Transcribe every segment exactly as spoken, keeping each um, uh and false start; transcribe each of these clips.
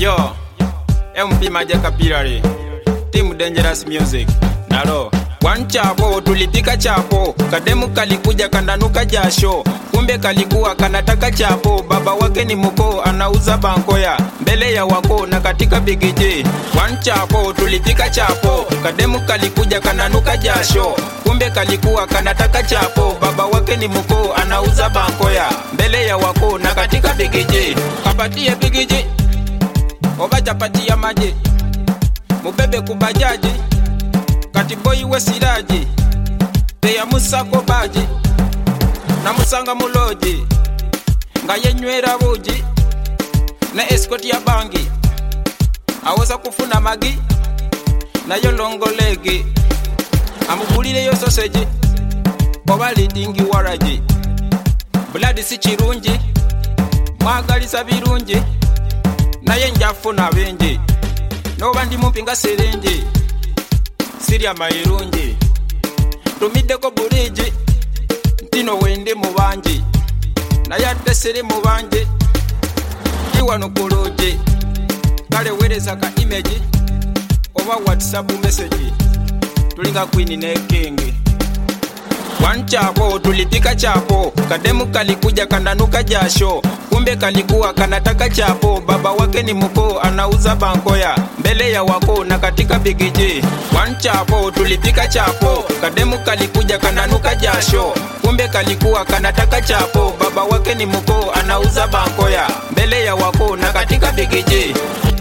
Yo, M P Maja Kapilari, Team Dangerous Music, nalo One chapo, tulipika chapo, kademu kalikuja kandanuka jasho, kumbe kalikuwa kanataka chapo, baba wake ni muko anauza bankoya, mbele ya wako na katika bigiji. One chapo, tulipika chapo, kademu kalikuja kandanuka jasho, kumbe kalikuwa kanataka chapo, baba wake ni muko anauza bankoya, mbele ya wako na katika bigiji. Kapatie bigiji, oba chapati ya maji, mubebe kubajaji, kati boy we siraji, teya musako baji, na musanga muloji, nga yenywera buji, na escort ya bangi, aweza kufuna magi, na yolongo legi, amugulire yo sausage, oba leadingi waraji, blood si chirunji, mwagalisa birunji, na yenjafu na benji, noba ndi mumpinga serenji, Siria mairunji, tumide ko buriji, ntino wende mubanji, na yate siri mubanji, iwa nukuruji, kale wereza ka image, oba WhatsApp message, tulinga queen ne king. One chapo, tulipika chapo, kademu kalikuja kandanuka jasho, kumbe kalikuwa kanataka chapo, baba wake ni muko anauza bankoya, mbele ya wako na katika bigiji. One chapo, tulipika chapo, kademu kalikuja kandanuka jasho, kumbe kalikuwa kanataka chapo, baba wake ni muko anauza bankoya, mbele ya wako na katika bigiji.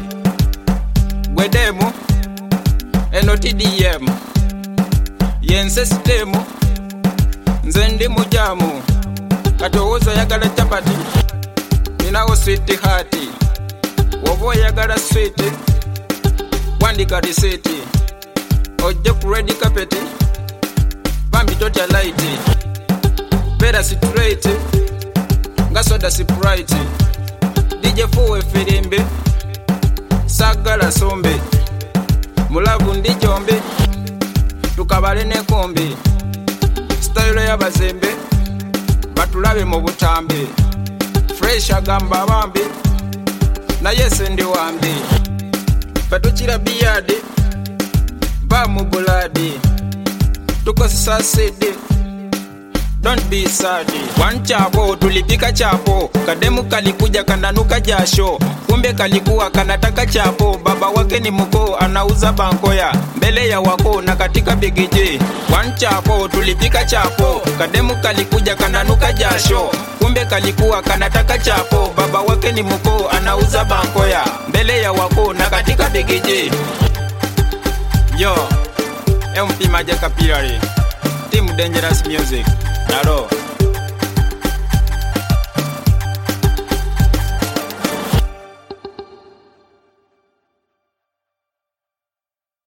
Gwedemu eno T D M yense sistemu nzendi mujamu, katowoza yagala chapati, ninawo sweet heart, wovo yagala sweet, wandika receipt, oje ku red carpet, bambi tota light, better straight, ngasoda sprite, D J fuwe filimbe, sagala sombe, mulavu ndi jombe, tukabale ne kombe, style ya bazembe, batulabe mu butambe, fresh agamba bambi, na yese ndi wambi, patukira biyade, ba mu buladi, tukosisa sede, don't be sad. One chapo, tulipika chapo, kademu kalikuja kandanuka jasho, kumbe kalikuwa kanataka chapo, baba wake ni muko anauza bankoya, mbele ya wako na katika bigiji. One chapo, tulipika chapo, kademu kalikuja kandanuka jasho, kumbe kalikuwa kanataka chapo, baba wake ni muko anauza bankoya, mbele ya wako na katika bigiji. Yo, M P Maja Kapilari, Team Dangerous Music, nalo